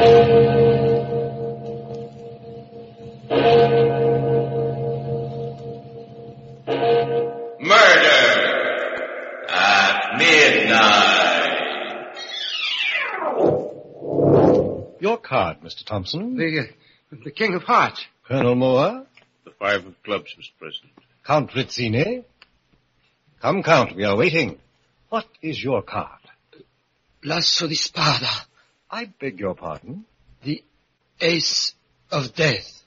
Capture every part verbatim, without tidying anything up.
Your card, Mister Thompson. The, uh, the King of Hearts. Colonel Moore. The five of clubs, Mister President. Count Rizzini. Come, Count, we are waiting. What is your card? L'asso di spada. I beg your pardon? The ace of death.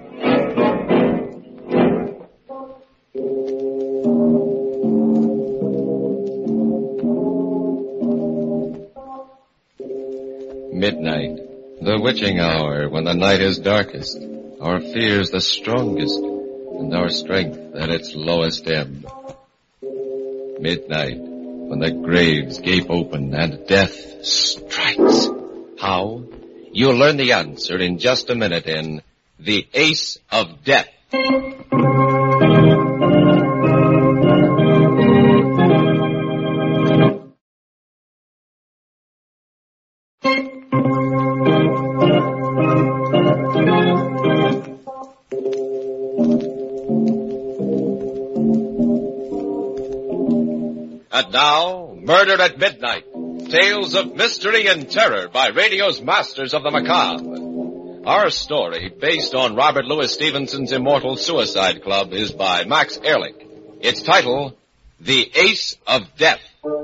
Midnight, the witching hour, when the night is darkest, our fears the strongest, and our strength at its lowest ebb. Midnight, when the graves gape open and death strikes. How? You'll learn the answer in just a minute in The Ace of Death. And now, Murder at Midnight, tales of mystery and terror by radio's masters of the macabre. Our story, based on Robert Louis Stevenson's immortal Suicide Club, is by Max Ehrlich. Its title, The Ace of Death.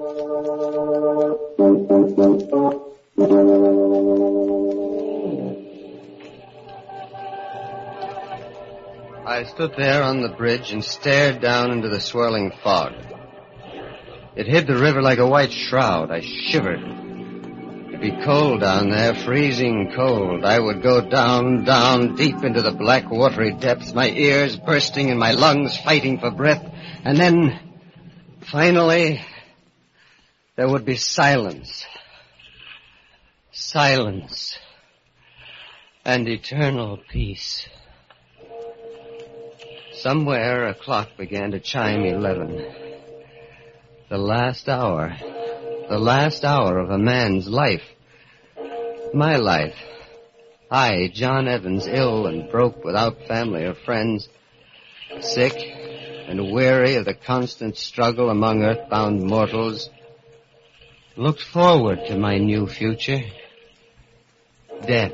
I stood there on the bridge and stared down into the swirling fog. It hid the river like a white shroud. I shivered. It'd be cold down there, freezing cold. I would go down, down, deep into the black, watery depths, my ears bursting and my lungs fighting for breath. And then, finally, there would be silence. Silence. And eternal peace. Somewhere a clock began to chime eleven. The last hour. The last hour of a man's life. My life. I, John Evans, ill and broke without family or friends, sick and weary of the constant struggle among earthbound mortals, looked forward to my new future. Death.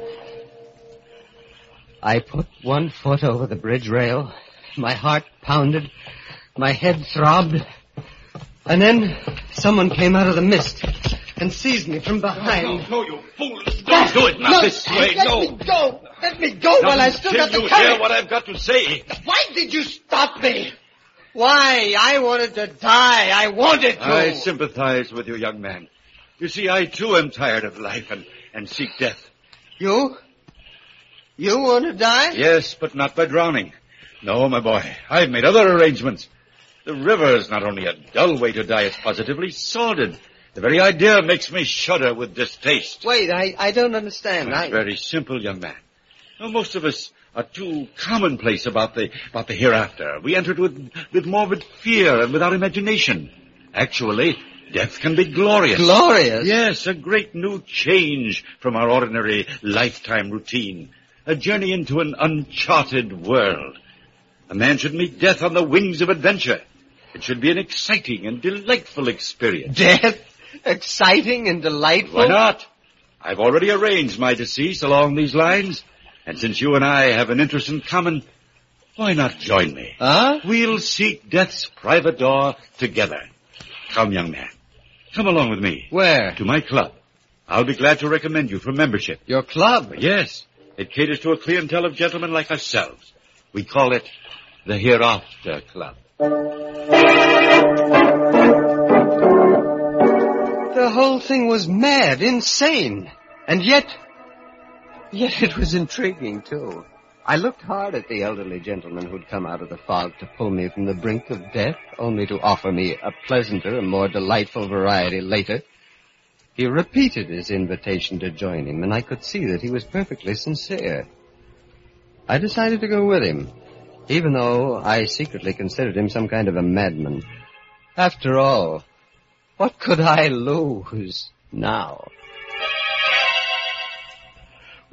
I put one foot over the bridge rail. My heart pounded. My head throbbed. And then someone came out of the mist and seized me from behind. No, no, no, you fools. Don't do it, not no, this way, let no. Let me go. Let me go Now, while I still got the you courage. hear what I've got to say. Why did you stop me? Why? I wanted to die. I wanted to. I sympathize with you, young man. You see, I too am tired of life and, and seek death. You? You want to die? Yes, but not by drowning. No, my boy, I've made other arrangements. The river is not only a dull way to die, it's positively sordid. The very idea makes me shudder with distaste. Wait, I, I don't understand. It's I... very simple, young man. Now, most of us are too commonplace about the about the hereafter. We enter it with, with morbid fear and without imagination. Actually, death can be glorious. Glorious? Yes, a great new change from our ordinary lifetime routine. A journey into an uncharted world. A man should meet death on the wings of adventure. It should be an exciting and delightful experience. Death? Exciting and delightful? Why not? I've already arranged my decease along these lines. And since you and I have an interest in common, why not join me? Huh? We'll seek death's private door together. Come, young man. Come along with me. Where? To my club. I'll be glad to recommend you for membership. Your club? Yes. It caters to a clientele of gentlemen like ourselves. We call it the Hereafter Club. The whole thing was mad, insane. And yet, yet it was intriguing, too. I looked hard at the elderly gentleman who'd come out of the fog to pull me from the brink of death, only to offer me a pleasanter and more delightful variety later. He repeated his invitation to join him, and I could see that he was perfectly sincere. I decided to go with him, even though I secretly considered him some kind of a madman. After all, what could I lose now?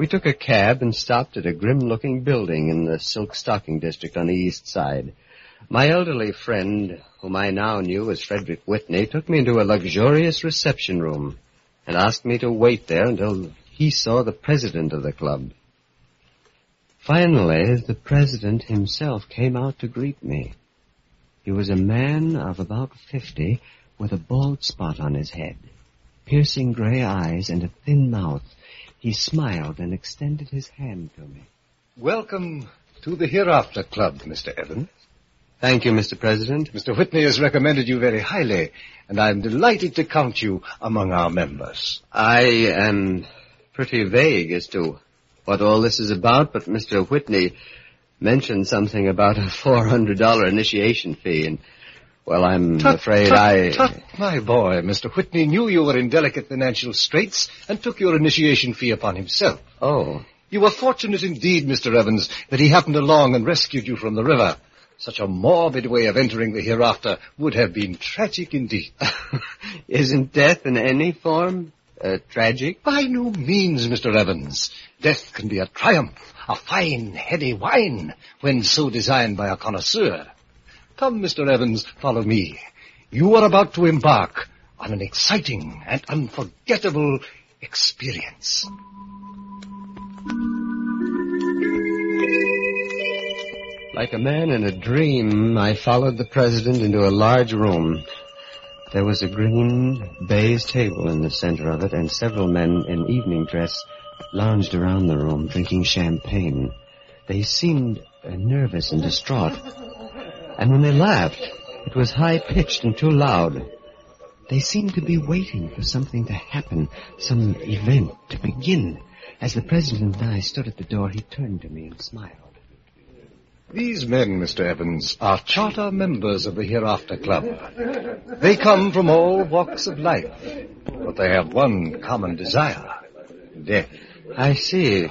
We took a cab and stopped at a grim-looking building in the silk stocking district on the east side. My elderly friend, whom I now knew as Frederick Whitney, took me into a luxurious reception room and asked me to wait there until he saw the president of the club. Finally, the president himself came out to greet me. He was a man of about fifty with a bald spot on his head, piercing gray eyes and a thin mouth. He smiled and extended his hand to me. Welcome to the Hereafter Club, Mister Evans. Thank you, Mister President. Mister Whitney has recommended you very highly, and I'm delighted to count you among our members. I am pretty vague as to what all this is about, but Mister Whitney mentioned something about a four hundred dollars initiation fee, and, well, I'm tut, afraid tut, I... Tut, my boy, Mister Whitney knew you were in delicate financial straits and took your initiation fee upon himself. Oh. You were fortunate indeed, Mister Evans, that he happened along and rescued you from the river. Such a morbid way of entering the hereafter would have been tragic indeed. Isn't death in any form uh, tragic? By no means, Mister Evans. Death can be a triumph, a fine, heady wine, when so designed by a connoisseur. Come, Mister Evans, follow me. You are about to embark on an exciting and unforgettable experience. Like a man in a dream, I followed the president into a large room. There was a green baize table in the center of it, and several men in evening dress lounged around the room, drinking champagne. They seemed uh, nervous and distraught. And when they laughed, it was high-pitched and too loud. They seemed to be waiting for something to happen, some event to begin. As the president and I stood at the door, he turned to me and smiled. These men, Mister Evans, are charter members of the Hereafter Club. They come from all walks of life, but they have one common desire, death. I see.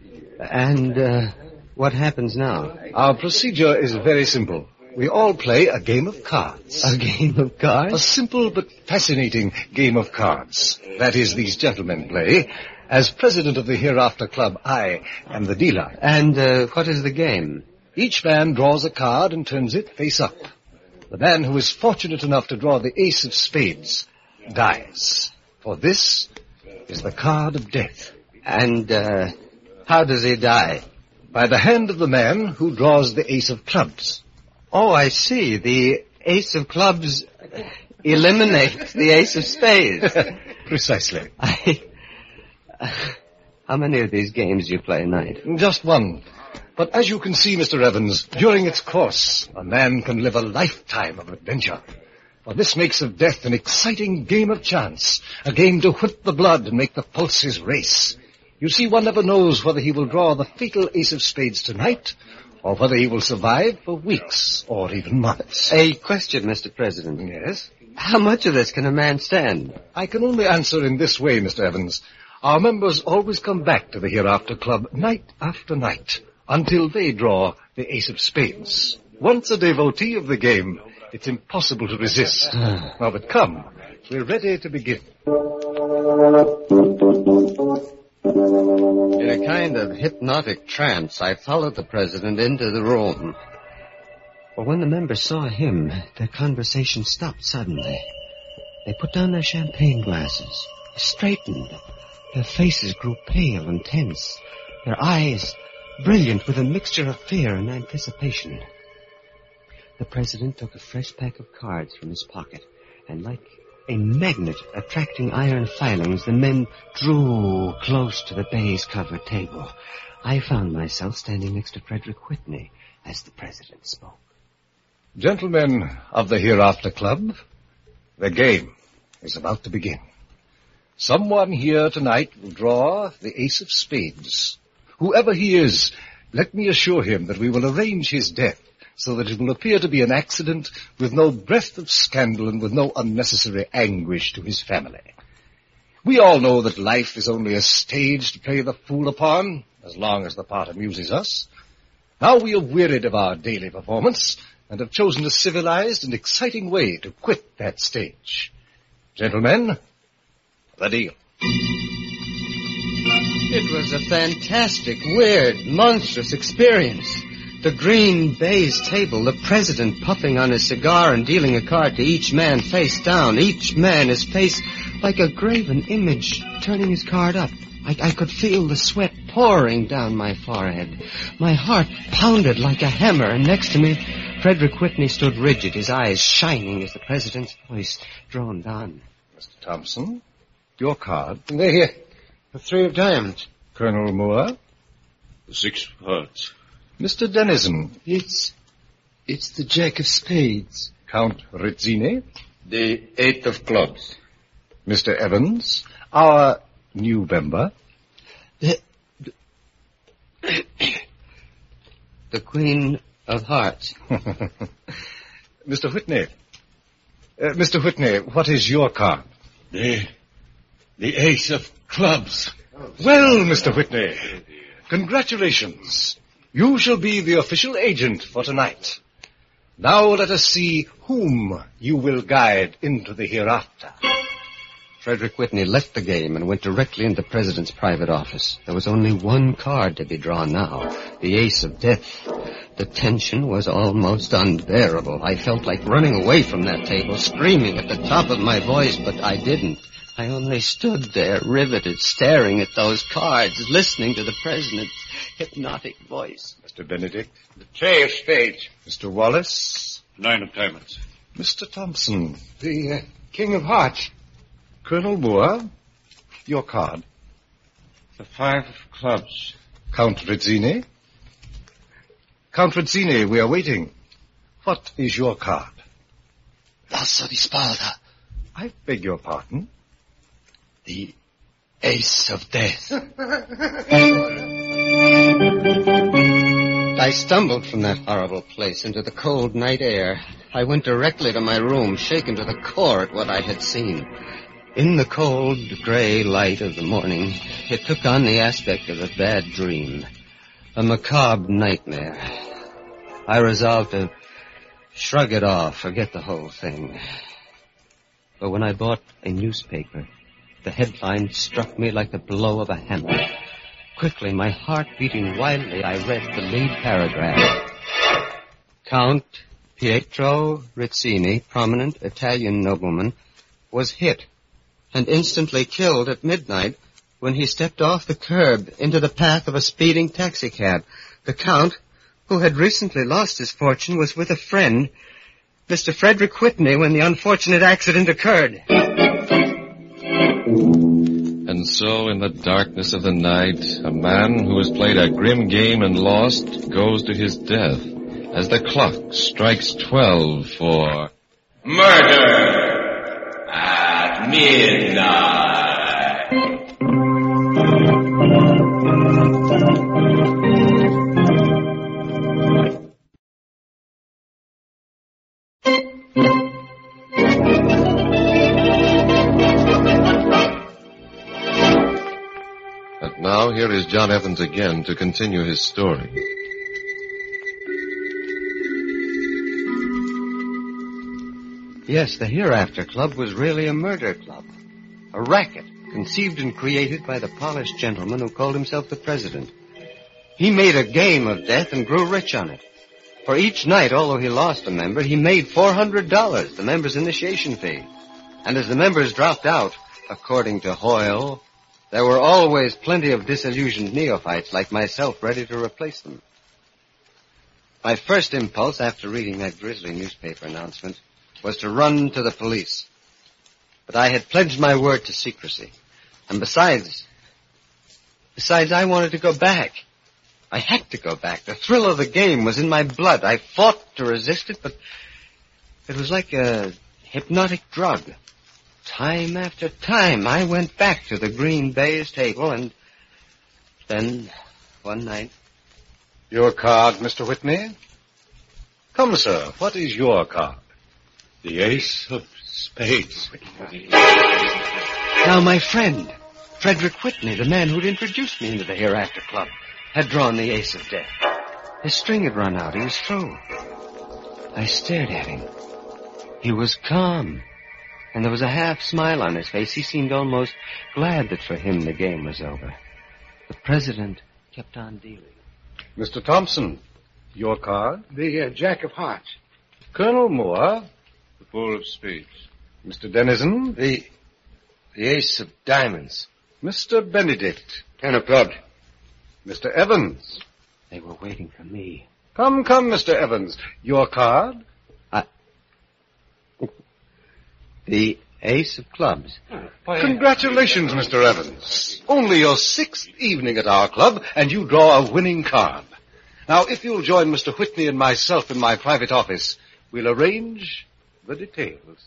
And uh, what happens now? Our procedure is very simple. We all play a game of cards. A game of cards? A simple but fascinating game of cards. That is, these gentlemen play. As president of the Hereafter Club, I am the dealer. And uh, what is the game? Each man draws a card and turns it face up. The man who is fortunate enough to draw the ace of spades dies. For this is the card of death. And uh, how does he die? By the hand of the man who draws the ace of clubs. Oh, I see. The ace of clubs eliminates the ace of spades. Precisely. I... Uh, how many of these games do you play a night? Just one. But as you can see, Mister Evans, during its course, a man can live a lifetime of adventure. For this makes of death an exciting game of chance, a game to whip the blood and make the pulses race. You see, one never knows whether he will draw the fatal ace of spades tonight, or whether he will survive for weeks or even months. A question, Mister President. Yes? How much of this can a man stand? I can only answer in this way, Mister Evans. Our members always come back to the Hereafter Club night after night, until they draw the ace of spades. Once a devotee of the game, it's impossible to resist. Now, but come, we're ready to begin. In a kind of hypnotic trance, I followed the president into the room. But when the members saw him, their conversation stopped suddenly. They put down their champagne glasses, straightened. Their faces grew pale and tense, their eyes brilliant with a mixture of fear and anticipation. The president took a fresh pack of cards from his pocket, and like a magnet attracting iron filings, the men drew close to the baize-covered table. I found myself standing next to Frederick Whitney as the president spoke. Gentlemen of the Hereafter Club, the game is about to begin. Someone here tonight will draw the ace of spades. Whoever he is, let me assure him that we will arrange his death so that it will appear to be an accident with no breath of scandal and with no unnecessary anguish to his family. We all know that life is only a stage to play the fool upon, as long as the part amuses us. Now we are wearied of our daily performance and have chosen a civilized and exciting way to quit that stage. Gentlemen, the deal. It was a fantastic, weird, monstrous experience. The green baize table, the president puffing on his cigar and dealing a card to each man face down, each man his face like a graven image, turning his card up. I, I could feel the sweat pouring down my forehead. My heart pounded like a hammer, and next to me, Frederick Whitney stood rigid, his eyes shining as the president's voice droned on. Mister Thompson, your card. They're here. The three of diamonds. Colonel Moore. The six of hearts. Mister Dennison. It's... it's the jack of spades. Count Rizzini. The eight of clubs. Mister Evans. Our new member. The... the queen of hearts. Mister Whitney. Uh, Mister Whitney, what is your card? The... the ace of clubs. Well, Mister Whitney, congratulations. You shall be the official agent for tonight. Now let us see whom you will guide into the hereafter. Frederick Whitney left the game and went directly into the president's private office. There was only one card to be drawn now, the ace of death. The tension was almost unbearable. I felt like running away from that table, screaming at the top of my voice, but I didn't. I only stood there, riveted, staring at those cards, listening to the president's hypnotic voice. Mister Benedict. The tray of spades. Mister Wallace. Nine of diamonds. Mister Thompson. The uh, king of hearts. Colonel Moore, your card. The five of clubs. Count Rizzini. Count Rizzini, we are waiting. What is your card? L'asso di spada. I beg your pardon? The ace of death. I stumbled from that horrible place into the cold night air. I went directly to my room, shaken to the core at what I had seen. In the cold, gray light of the morning, it took on the aspect of a bad dream, a macabre nightmare. I resolved to shrug it off, forget the whole thing. But when I bought a newspaper, the headline struck me like the blow of a hammer. Quickly, my heart beating wildly, I read the lead paragraph. Count Pietro Rizzini, prominent Italian nobleman, was hit and instantly killed at midnight when he stepped off the curb into the path of a speeding taxicab. The Count, who had recently lost his fortune, was with a friend, Mister Frederick Whitney, when the unfortunate accident occurred. And so, in the darkness of the night, a man who has played a grim game and lost goes to his death as the clock strikes twelve for Murder at midnight. And now here is John Evans again to continue his story. Yes, the Hereafter Club was really a murder club. A racket conceived and created by the polished gentleman who called himself the president. He made a game of death and grew rich on it. For each night, although he lost a member, he made four hundred dollars, the member's initiation fee. And as the members dropped out, according to Hoyle, there were always plenty of disillusioned neophytes like myself ready to replace them. My first impulse after reading that grisly newspaper announcement was to run to the police. But I had pledged my word to secrecy. And besides, besides, I wanted to go back. I had to go back. The thrill of the game was in my blood. I fought to resist it, but it was like a hypnotic drug. Time after time, I went back to the green baize table, and then, one night... Your card, Mister Whitney? Come, sir, what is your card? The ace of spades. Now, my friend, Frederick Whitney, the man who'd introduced me into the Hereafter Club, had drawn the ace of death. His string had run out. He was through. I stared at him. He was calm, and there was a half smile on his face. He seemed almost glad that for him the game was over. The president kept on dealing. Mister Thompson, your card. The uh, Jack of Hearts. Colonel Moore. The Four of Spades. Mister Dennison. The the Ace of Diamonds. Mister Benedict. Ten of Clubs. Mister Evans. They were waiting for me. Come, come, Mister Evans. Your card. I... The Ace of Clubs. Congratulations, Mister Evans. Only your sixth evening at our club, and you draw a winning card. Now, if you'll join Mister Whitney and myself in my private office, we'll arrange the details.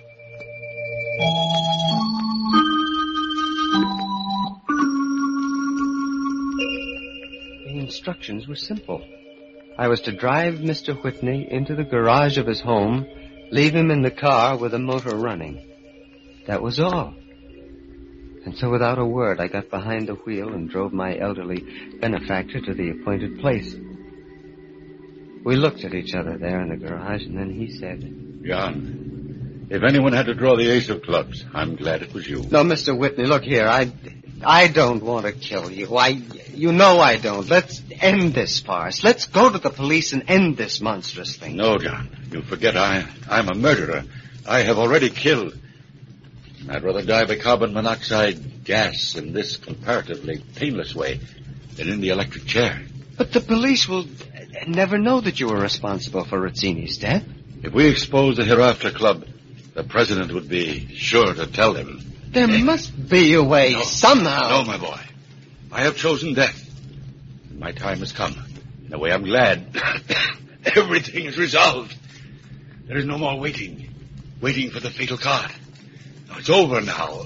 The instructions were simple. I was to drive Mister Whitney into the garage of his home, leave him in the car with the motor running. That was all. And so without a word, I got behind the wheel and drove my elderly benefactor to the appointed place. We looked at each other there in the garage, and then he said, John, if anyone had to draw the Ace of Clubs, I'm glad it was you. No, Mister Whitney, look here. I, I don't want to kill you. I, you know I don't. Let's end this farce. Let's go to the police and end this monstrous thing. No, John. You forget I, I'm a murderer. I have already killed. I'd rather die by carbon monoxide gas in this comparatively painless way than in the electric chair. But the police will never know that you were responsible for Rizzini's death. If we expose the Hereafter Club, the president would be sure to tell him. There must be a way, no, somehow. No, my boy. I have chosen death. My time has come. In a way, I'm glad. Everything is resolved. There is no more waiting. Waiting for the fatal card. No, it's over now.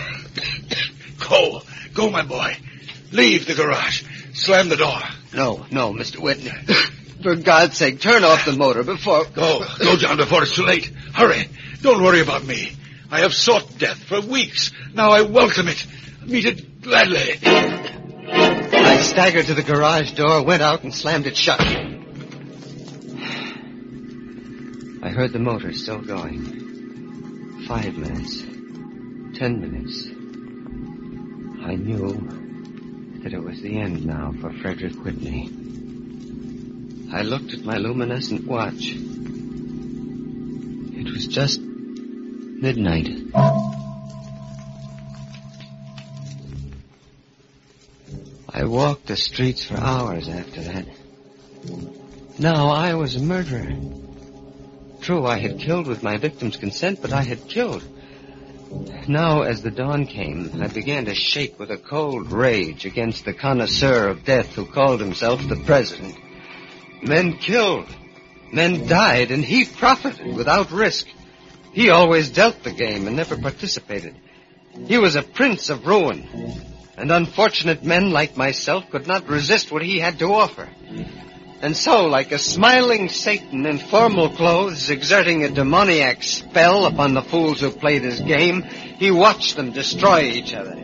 Go. Go, my boy. Leave the garage. Slam the door. No, no, Mister Whitney. For God's sake, turn off the motor before... Go. Go, John, before it's too late. Hurry. Don't worry about me. I have sought death for weeks. Now I welcome it. Meet it gladly. I staggered to the garage door, went out, and slammed it shut. I heard the motor still going. Five minutes. Ten minutes. I knew that it was the end now for Frederick Whitney. I looked at my luminescent watch. It was just midnight. I walked the streets for hours after that. Now I was a murderer. True, I had killed with my victim's consent, but I had killed. Now, as the dawn came, I began to shake with a cold rage against the connoisseur of death who called himself the president. Men killed. Men died, and he profited without risk. He always dealt the game and never participated. He was a prince of ruin, and unfortunate men like myself could not resist what he had to offer. And so, like a smiling Satan in formal clothes exerting a demoniac spell upon the fools who played his game, he watched them destroy each other.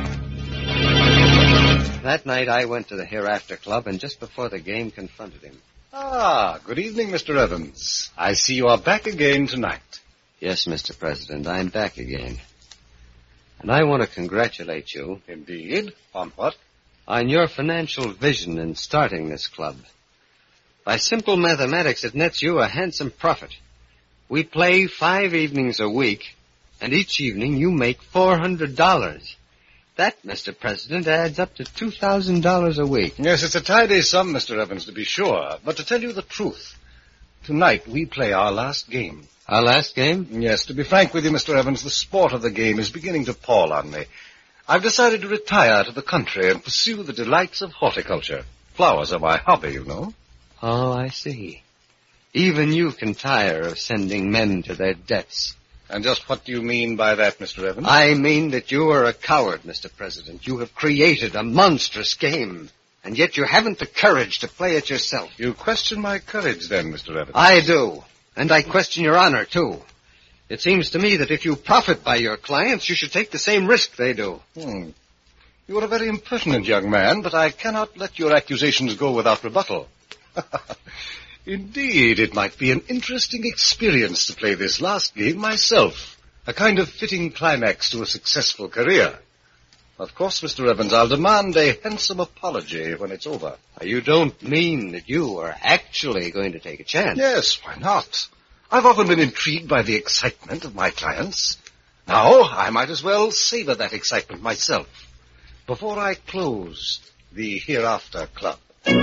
That night I went to the Hereafter Club, and just before the game confronted him. Ah, good evening, Mister Evans. I see you are back again tonight. Yes, Mister President, I'm back again. And I want to congratulate you. Indeed? On what? On your financial vision in starting this club. By simple mathematics, it nets you a handsome profit. We play five evenings a week, and each evening you make four hundred dollars. That, Mister President, adds up to two thousand dollars a week. Yes, it's a tidy sum, Mister Evans, to be sure. But to tell you the truth, tonight we play our last game. Our last game? Yes, to be frank with you, Mister Evans, the sport of the game is beginning to pall on me. I've decided to retire to the country and pursue the delights of horticulture. Flowers are my hobby, you know. Oh, I see. Even you can tire of sending men to their deaths. And just what do you mean by that, Mister Evans? I mean that you are a coward, Mister President. You have created a monstrous game, and yet you haven't the courage to play it yourself. You question my courage, then, Mister Evans? I do, and I question your honor, too. It seems to me that if you profit by your clients, you should take the same risk they do. Hmm. You are a very impertinent young man, but I cannot let your accusations go without rebuttal. Indeed, it might be an interesting experience to play this last game myself. A kind of fitting climax to a successful career. Of course, Mister Evans, I'll demand a handsome apology when it's over. You don't mean that you are actually going to take a chance? Yes, why not? I've often been intrigued by the excitement of my clients. Now, I might as well savor that excitement myself before I close the Hereafter Club.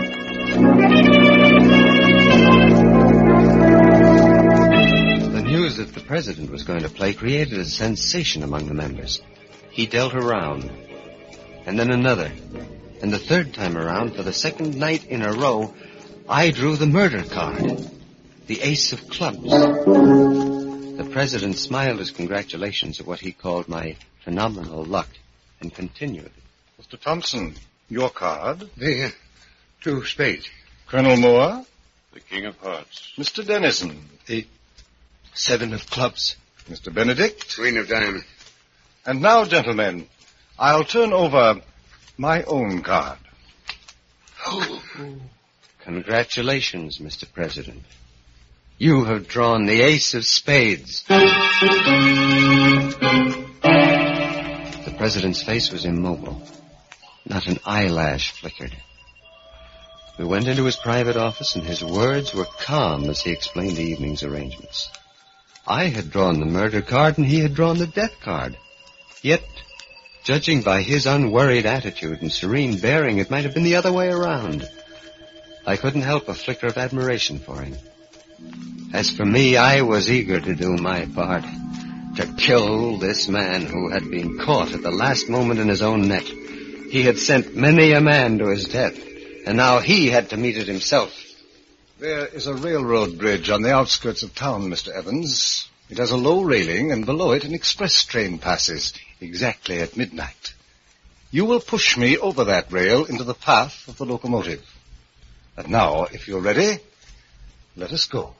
The news that the president was going to play created a sensation among the members. He dealt a round, and then another. And the third time around, for the second night in a row, I drew the murder card, the ace of clubs. The president smiled his congratulations at what he called my phenomenal luck and continued. Mister Thompson, your card. The uh, two spades. Colonel Moore. The king of hearts. Mister Dennison. The seven of clubs. Mister Benedict. Queen of diamonds. And now, gentlemen, I'll turn over my own card. Congratulations, Mister President. You have drawn the ace of spades. The president's face was immobile. Not an eyelash flickered. We went into his private office, and his words were calm as he explained the evening's arrangements. I had drawn the murder card, and he had drawn the death card. Yet, judging by his unworried attitude and serene bearing, it might have been the other way around. I couldn't help a flicker of admiration for him. As for me, I was eager to do my part, to kill this man who had been caught at the last moment in his own net. He had sent many a man to his death, and now he had to meet it himself. There is a railroad bridge on the outskirts of town, Mister Evans. It has a low railing, and below it an express train passes, exactly at midnight. You will push me over that rail into the path of the locomotive. And now, if you're ready, let us go.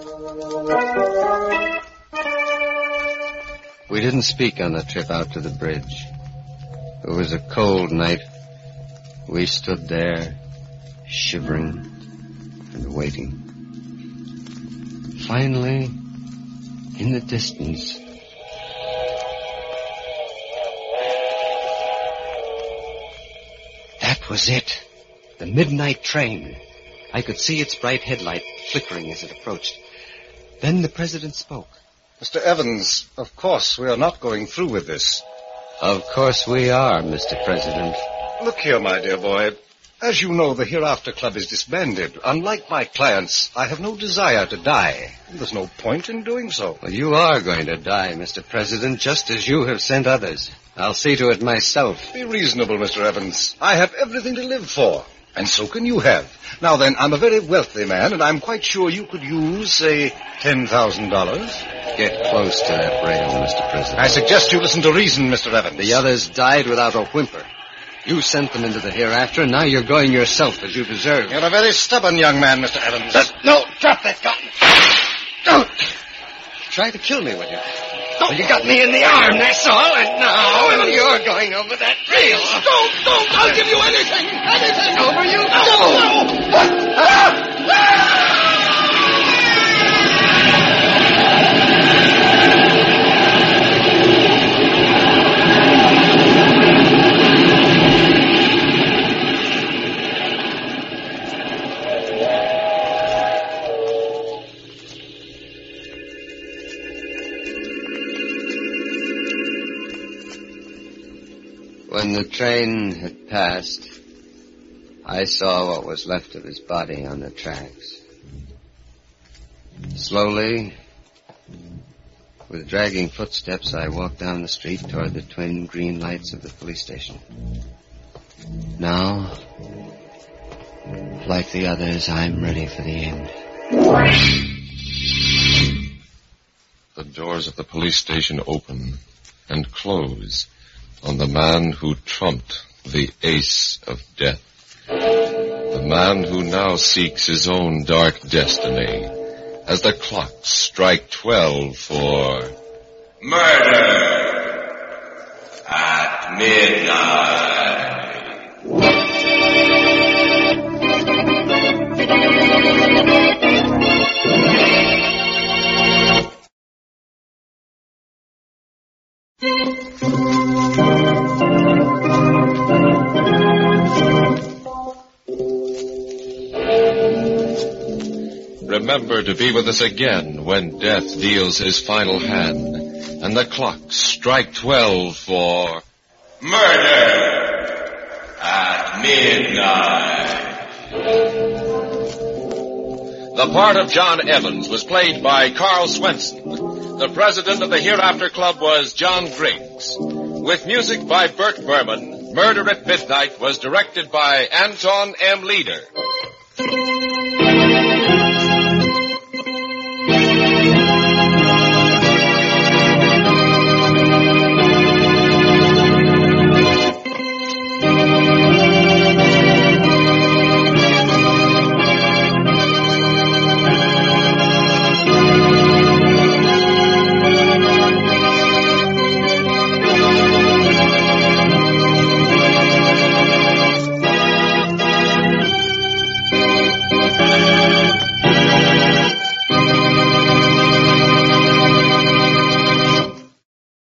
We didn't speak on the trip out to the bridge. It was a cold night. We stood there, shivering and waiting. Finally, in the distance, that was it. The midnight train. I could see its bright headlight flickering as it approached. Then the president spoke. Mister Evans, of course we are not going through with this. Of course we are, Mister President. Look here, my dear boy. As you know, the Hereafter Club is disbanded. Unlike my clients, I have no desire to die. There's no point in doing so. Well, you are going to die, Mister President, just as you have sent others. I'll see to it myself. Be reasonable, Mister Evans. I have everything to live for. And so can you have. Now then, I'm a very wealthy man, and I'm quite sure you could use, say, ten thousand dollars. Get close to that rail, Mister President. I suggest you listen to reason, Mister Evans. The others died without a whimper. You sent them into the hereafter, and now you're going yourself, as you deserve. You're a very stubborn young man, Mister Evans. Uh, no, drop that gun. Don't. Try to kill me, will you? Well, you got me in the arm, that's all, and now you're going over that rail. Don't, don't, I'll give you anything, anything. Over you No, go. When the train had passed, I saw what was left of his body on the tracks. Slowly, with dragging footsteps, I walked down the street toward the twin green lights of the police station. Now, like the others, I'm ready for the end. The doors of the police station open and close on the man who trumped the ace of death. The man who now seeks his own dark destiny as the clocks strike twelve for murder at midnight. remember to be with us again when death deals his final hand and the clocks strike twelve for Murder at Midnight. The part of John Evans was played by Carl Swenson. The president of the Hereafter Club was John Griggs. With music by Bert Berman, Murder at Midnight was directed by Anton M. Leader.